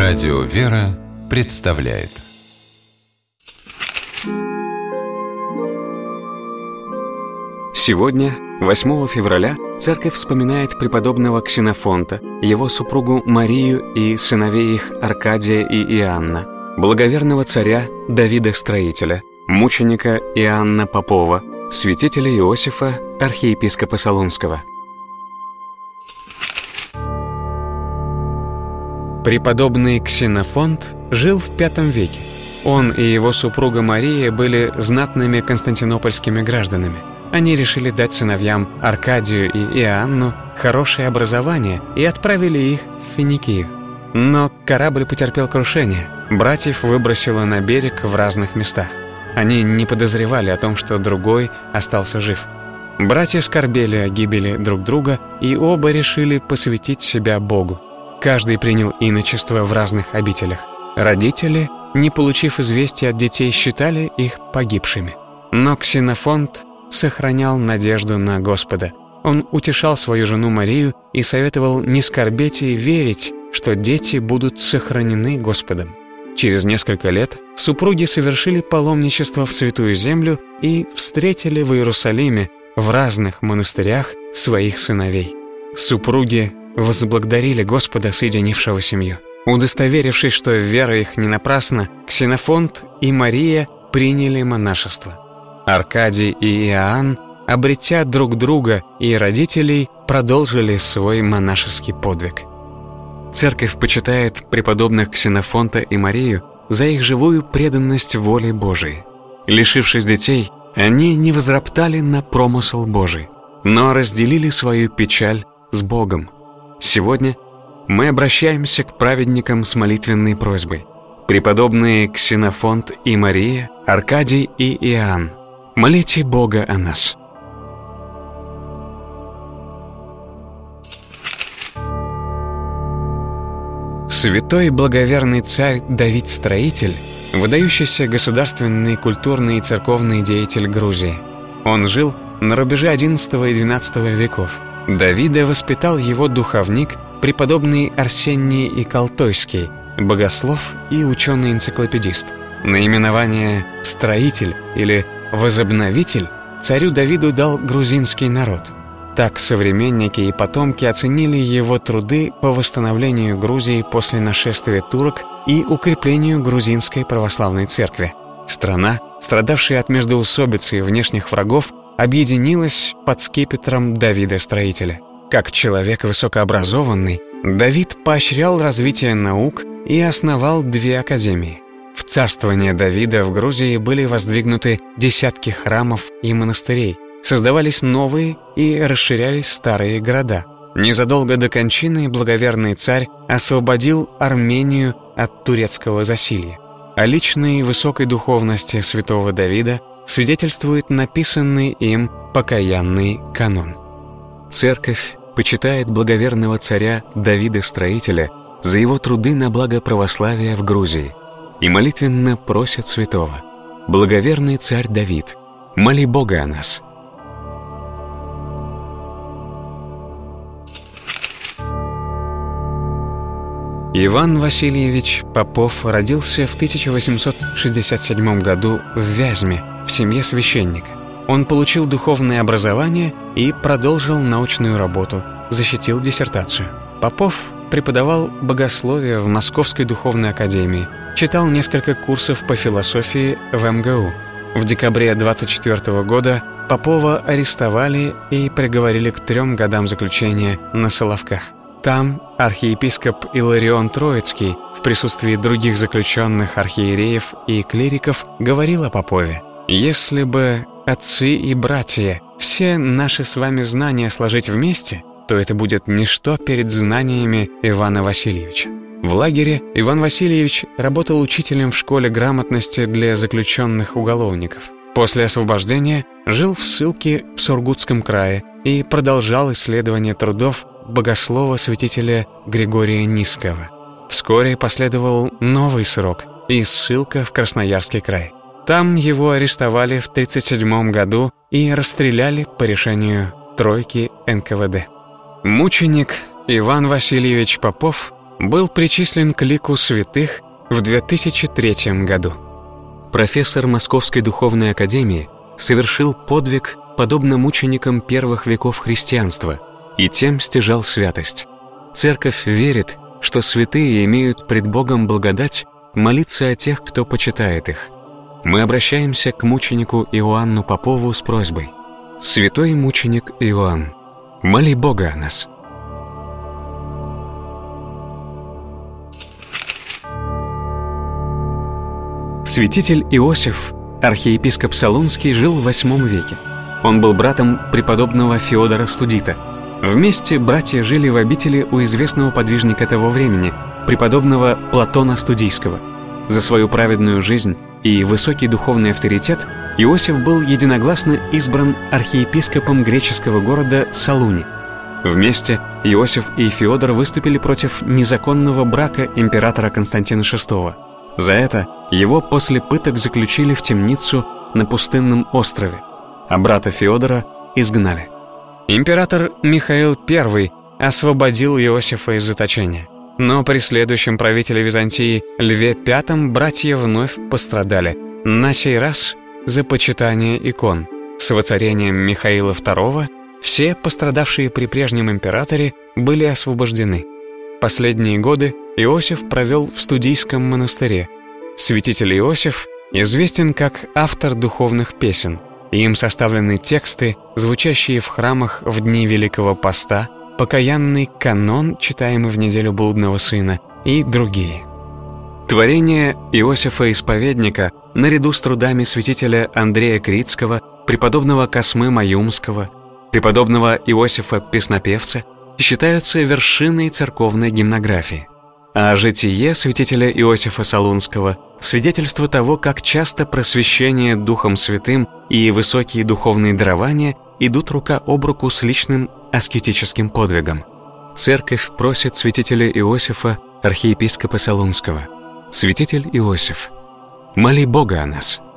Радио «Вера» представляет. Сегодня, 8 февраля, церковь вспоминает преподобного Ксенофонта, его супругу Марию и сыновей их Аркадия и Иоанна, благоверного царя Давида Строителя, мученика Иоанна Попова, святителя Иосифа, архиепископа Солунского. Преподобный Ксенофонт жил в V веке. Он и его супруга Мария были знатными константинопольскими гражданами. Они решили дать сыновьям Аркадию и Иоанну хорошее образование и отправили их в Финикию. Но корабль потерпел крушение. Братьев выбросило на берег в разных местах. Они не подозревали о том, что другой остался жив. Братья скорбели о гибели друг друга, и оба решили посвятить себя Богу. Каждый принял иночество в разных обителях. Родители, не получив известия от детей, считали их погибшими. Но Ксенофонт сохранял надежду на Господа. Он утешал свою жену Марию и советовал не скорбеть и верить, что дети будут сохранены Господом. Через несколько лет супруги совершили паломничество в Святую Землю и встретили в Иерусалиме в разных монастырях своих сыновей. Супруги возблагодарили Господа, соединившего семью. Удостоверившись, что вера их не напрасна, Ксенофонт и Мария приняли монашество. Аркадий и Иоанн, обретя друг друга и родителей, продолжили свой монашеский подвиг. Церковь почитает преподобных Ксенофонта и Марию за их живую преданность воле Божией. Лишившись детей, они не возроптали на промысл Божий, но разделили свою печаль с Богом. Сегодня мы обращаемся к праведникам с молитвенной просьбой. Преподобные Ксенофонт и Мария, Аркадий и Иоанн, молите Бога о нас. Святой благоверный царь Давид Строитель – выдающийся государственный, культурный и церковный деятель Грузии. Он жил на рубеже XI и XII веков. Давида воспитал его духовник, преподобный Арсений Икалтойский, богослов и ученый-энциклопедист. Наименование «строитель» или «возобновитель» царю Давиду дал грузинский народ. Так современники и потомки оценили его труды по восстановлению Грузии после нашествия турок и укреплению грузинской православной церкви. Страна, страдавшая от междоусобицы и внешних врагов, объединилась под скипетром Давида Строителя. Как человек высокообразованный, Давид поощрял развитие наук и основал 2 академии. В царствование Давида в Грузии были воздвигнуты десятки храмов и монастырей, создавались новые и расширялись старые города. Незадолго до кончины благоверный царь освободил Армению от турецкого засилья. О личной высокой духовности святого Давида свидетельствует написанный им покаянный канон. Церковь почитает благоверного царя Давида Строителя за его труды на благо православия в Грузии и молитвенно просит святого: «Благоверный царь Давид, моли Бога о нас». Иван Васильевич Попов родился в 1867 году в Вязьме в семье священника. Он получил духовное образование и продолжил научную работу, защитил диссертацию. Попов преподавал богословие в Московской духовной академии, читал несколько курсов по философии в МГУ. В декабре 1924 года Попова арестовали и приговорили к 3 годам заключения на Соловках. Там архиепископ Иларион Троицкий в присутствии других заключенных архиереев и клириков говорил о Попове: «Если бы отцы и братья все наши с вами знания сложить вместе, то это будет ничто перед знаниями Ивана Васильевича». В лагере Иван Васильевич работал учителем в школе грамотности для заключенных уголовников. После освобождения жил в ссылке в Сургутском крае и продолжал исследование трудов богослова-святителя Григория Низского. Вскоре последовал новый срок и ссылка в Красноярский край. Там его арестовали в 1937 году и расстреляли по решению тройки НКВД. Мученик Иван Васильевич Попов был причислен к лику святых в 2003 году. Профессор Московской духовной академии совершил подвиг, подобно мученикам первых веков христианства, и тем стяжал святость. Церковь верит, что святые имеют пред Богом благодать молиться о тех, кто почитает их. Мы обращаемся к мученику Иоанну Попову с просьбой: «Святой мученик Иоанн, моли Бога о нас». Святитель Иосиф, архиепископ Солунский, жил в VIII веке. Он был братом преподобного Феодора Студита. Вместе братья жили в обители у известного подвижника того времени, преподобного Платона Студийского. За свою праведную жизнь и высокий духовный авторитет Иосиф был единогласно избран архиепископом греческого города Салуни. Вместе Иосиф и Феодор выступили против незаконного брака императора Константина VI. За это его после пыток заключили в темницу на пустынном острове, а брата Феодора изгнали. Император Михаил I освободил Иосифа из заточения. Но при следующем правителе Византии Льве V братья вновь пострадали, на сей раз за почитание икон. С воцарением Михаила II все пострадавшие при прежнем императоре были освобождены. Последние годы Иосиф провел в Студийском монастыре. Святитель Иосиф известен как автор духовных песен. Им составлены тексты, звучащие в храмах в дни Великого Поста, покаянный канон, читаемый в неделю Блудного Сына, и другие. Творения Иосифа Исповедника, наряду с трудами святителя Андрея Критского, преподобного Космы Маюмского, преподобного Иосифа Песнопевца, считаются вершиной церковной гимнографии. А житие святителя Иосифа Солунского – свидетельство того, как часто просвещение Духом Святым и высокие духовные дарования идут рука об руку с личным аскетическим подвигом. Церковь просит святителя Иосифа, архиепископа Солунского: «Святитель Иосиф, моли Бога о нас».